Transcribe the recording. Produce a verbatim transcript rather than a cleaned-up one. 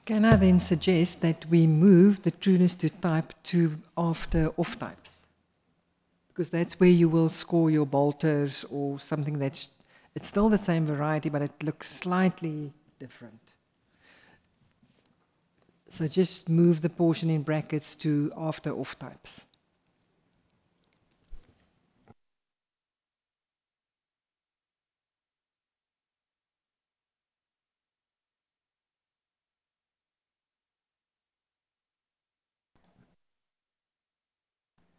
Can I then suggest that we move the trueness to type to after off types? Because that's where you will score your bolters or something that's, it's still the same variety, but it looks slightly different. So just move the portion in brackets to after off types.